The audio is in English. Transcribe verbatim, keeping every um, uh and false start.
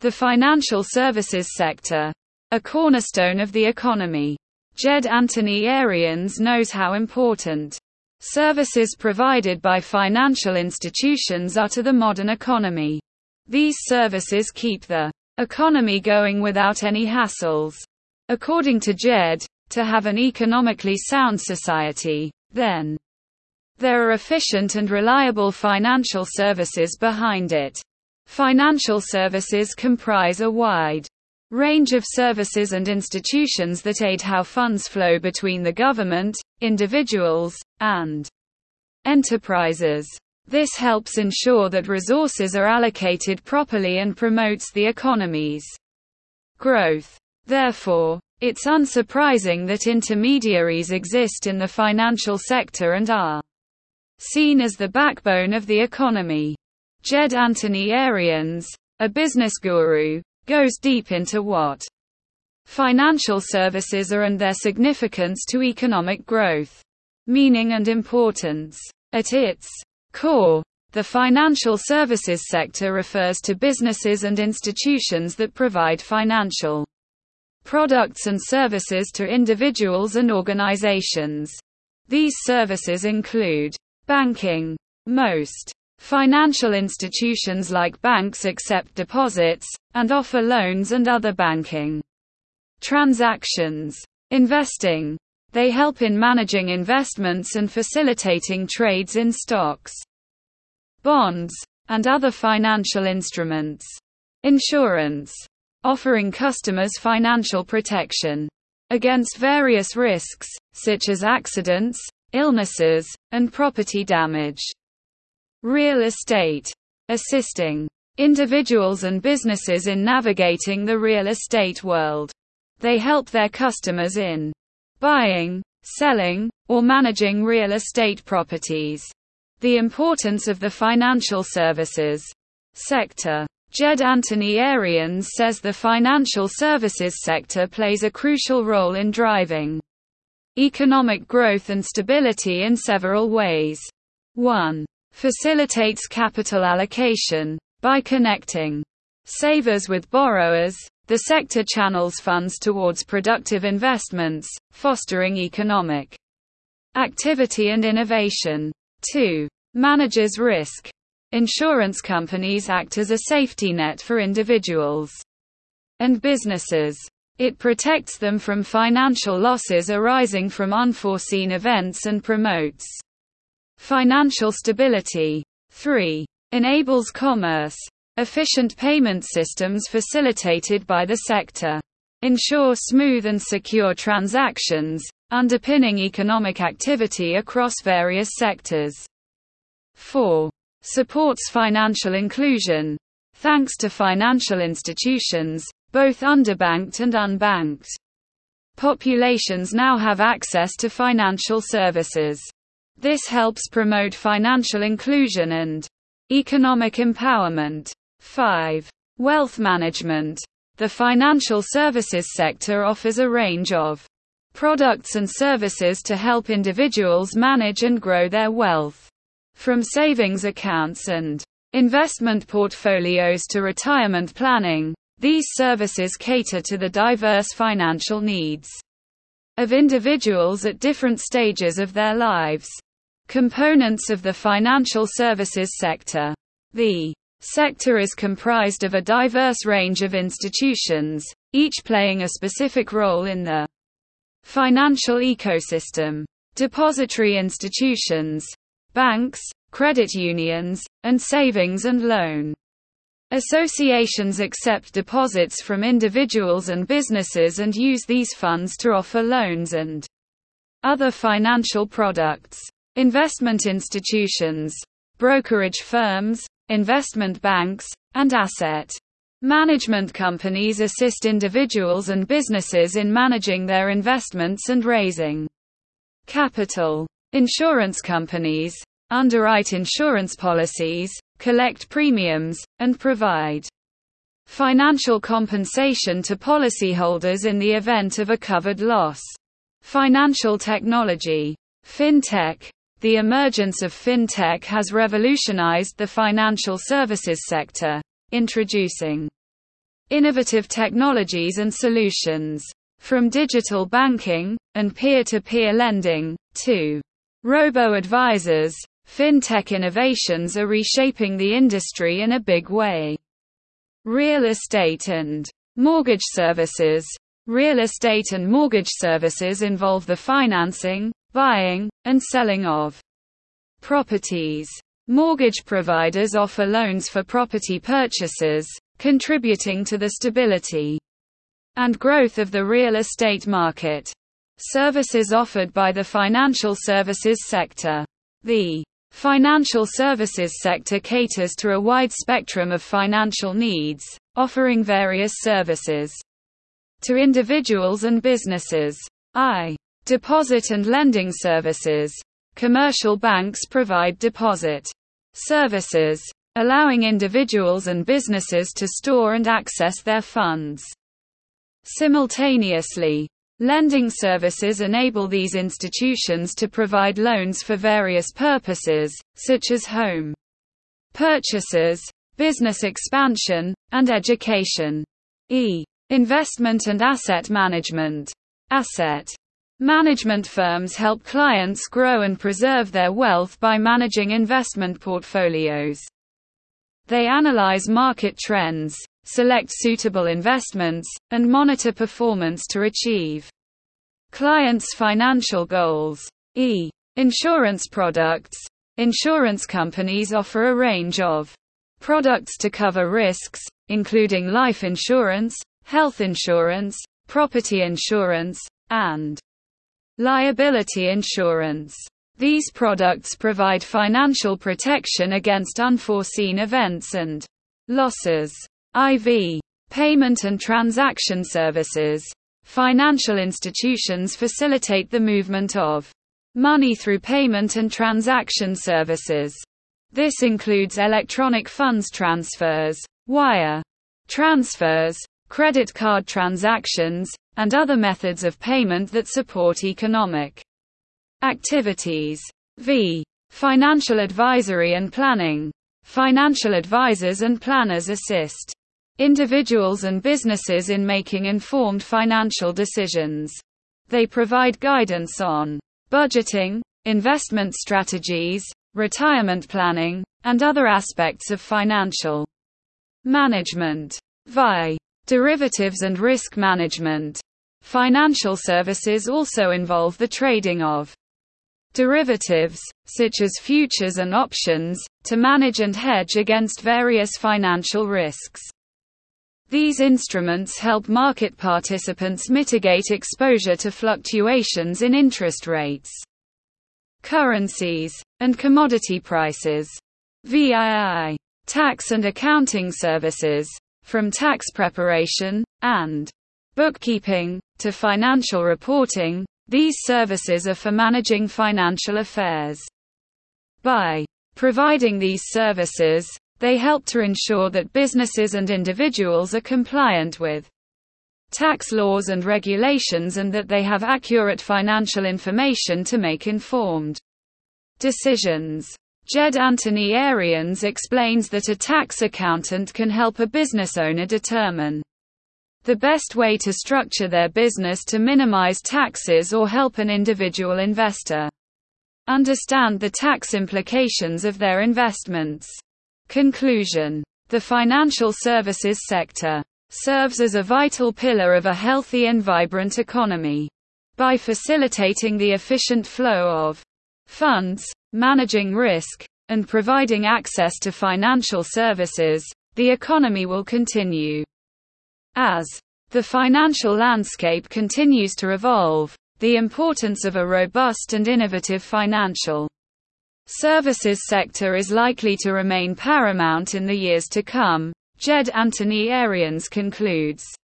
The financial services sector, a cornerstone of the economy. Jed Anthony Arians knows how important services provided by financial institutions are to the modern economy. These services keep the economy going without any hassles. According to Jed, to have an economically sound society, then there are efficient and reliable financial services behind it. Financial services comprise a wide range of services and institutions that aid how funds flow between the government, individuals, and enterprises. This helps ensure that resources are allocated properly and promotes the economy's growth. Therefore, it's unsurprising that intermediaries exist in the financial sector and are seen as the backbone of the economy. Jed Anthony Arians, a business guru, goes deep into what financial services are and their significance to economic growth, meaning and importance. At its core, the financial services sector refers to businesses and institutions that provide financial products and services to individuals and organizations. These services include banking. Most financial institutions like banks accept deposits, and offer loans and other banking transactions. Investing. They help in managing investments and facilitating trades in stocks, bonds, and other financial instruments. Insurance. Offering customers financial protection against various risks, such as accidents, illnesses, and property damage. Real estate. Assisting individuals and businesses in navigating the real estate world. They help their customers in buying, selling, or managing real estate properties. The importance of the financial services sector. Jed Anthony Arians says the financial services sector plays a crucial role in driving economic growth and stability in several ways. one. Facilitates capital allocation. By connecting savers with borrowers, the sector channels funds towards productive investments, fostering economic activity and innovation. two. Manages risk. Insurance companies act as a safety net for individuals and businesses. It protects them from financial losses arising from unforeseen events and promotes financial stability. three. Enables commerce. Efficient payment systems facilitated by the sector ensure smooth and secure transactions, underpinning economic activity across various sectors. four. Supports financial inclusion. Thanks to financial institutions, both underbanked and unbanked populations now have access to financial services. This helps promote financial inclusion and economic empowerment. five. Wealth management. The financial services sector offers a range of products and services to help individuals manage and grow their wealth. From savings accounts and investment portfolios to retirement planning, these services cater to the diverse financial needs of individuals at different stages of their lives. Components of the financial services sector. The sector is comprised of a diverse range of institutions, each playing a specific role in the financial ecosystem. Depository institutions, banks, credit unions, and savings and loan associations accept deposits from individuals and businesses and use these funds to offer loans and other financial products. Investment institutions, brokerage firms, investment banks, and asset management companies assist individuals and businesses in managing their investments and raising capital. Insurance companies underwrite insurance policies, collect premiums, and provide financial compensation to policyholders in the event of a covered loss. Financial technology. Fintech. The emergence of fintech has revolutionized the financial services sector, introducing innovative technologies and solutions. From digital banking and peer-to-peer lending to robo-advisors, fintech innovations are reshaping the industry in a big way. Real estate and mortgage services. Real estate and mortgage services involve the financing, buying, and selling of properties. Mortgage providers offer loans for property purchases, contributing to the stability and growth of the real estate market. Services offered by the financial services sector. The financial services sector caters to a wide spectrum of financial needs, offering various services to individuals and businesses. I. Deposit and lending services. Commercial banks provide deposit services, allowing individuals and businesses to store and access their funds simultaneously. Lending services enable these institutions to provide loans for various purposes, such as home purchases, business expansion, and education. E. Investment and asset management. Asset management firms help clients grow and preserve their wealth by managing investment portfolios. They analyze market trends, select suitable investments, and monitor performance to achieve clients' financial goals. E. Insurance products. Insurance companies offer a range of products to cover risks, including life insurance, health insurance, property insurance, and liability insurance. These products provide financial protection against unforeseen events and losses. I V. Payment and transaction services. Financial institutions facilitate the movement of money through payment and transaction services. This includes electronic funds transfers, wire transfers, credit card transactions, and other methods of payment that support economic activities. V. Financial advisory and planning. Financial advisors and planners assist individuals and businesses in making informed financial decisions. They provide guidance on budgeting, investment strategies, retirement planning, and other aspects of financial management. V. Derivatives and risk management. Financial services also involve the trading of derivatives, such as futures and options, to manage and hedge against various financial risks. These instruments help market participants mitigate exposure to fluctuations in interest rates, currencies, and commodity prices. V I I. Tax and accounting services. From tax preparation and bookkeeping to financial reporting, these services are for managing financial affairs. By providing these services, they help to ensure that businesses and individuals are compliant with tax laws and regulations and that they have accurate financial information to make informed decisions. Jed Anthony Arians explains that a tax accountant can help a business owner determine the best way to structure their business to minimize taxes or help an individual investor understand the tax implications of their investments. Conclusion. The financial services sector serves as a vital pillar of a healthy and vibrant economy. By facilitating the efficient flow of funds, managing risk, and providing access to financial services, the economy will continue. As the financial landscape continues to evolve, the importance of a robust and innovative financial services sector is likely to remain paramount in the years to come, Jed Anthony Arians concludes.